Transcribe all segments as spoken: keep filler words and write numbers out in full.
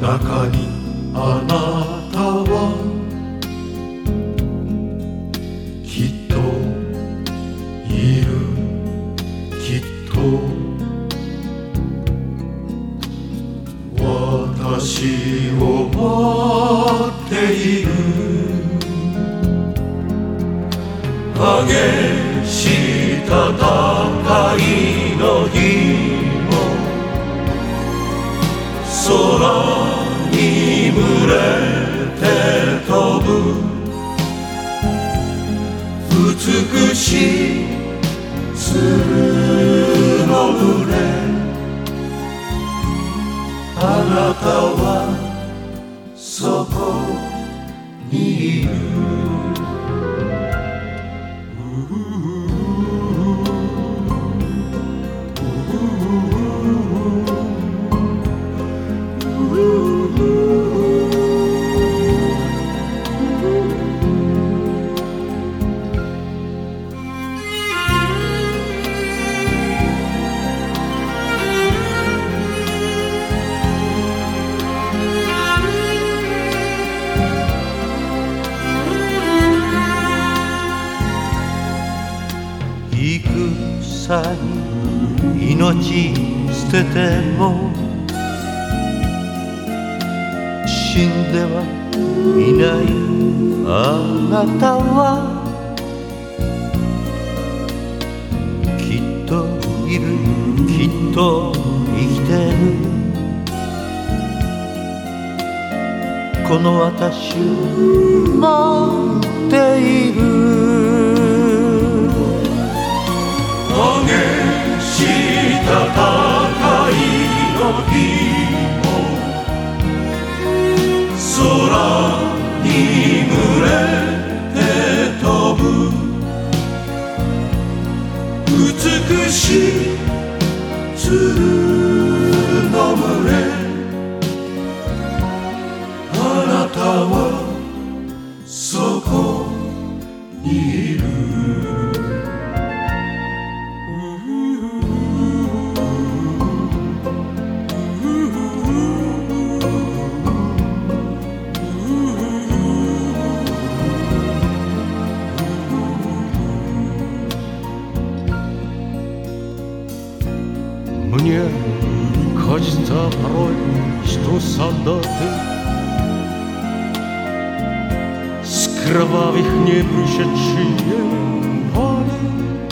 中にあなたはきっといる、きっと私を待っている。激しい戦いの日も空に群れて飛ぶ美しい鶴の群れ、あなたはそこにいる。 戦に命捨てても死んではいないあなたはきっといる、きっと生きてる。この私待っている。 激しい戦いの日も空に群れて飛ぶ美しい鶴の群れ、あなたはそこにいる。 Мне кажется порой, что солдаты с кровавых не пришедшие поля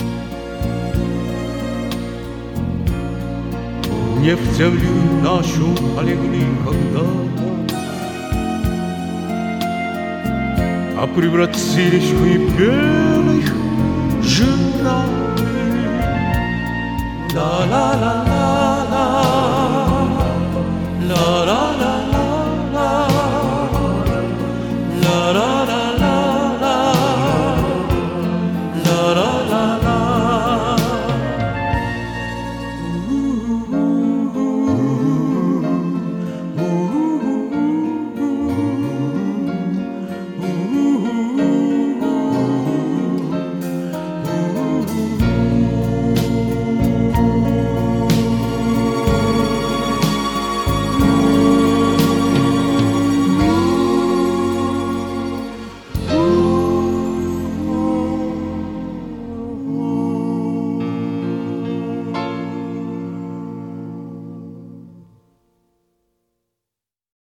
не в землю нашу полегли когда-то, а превратились в белых жирах. La la la la la.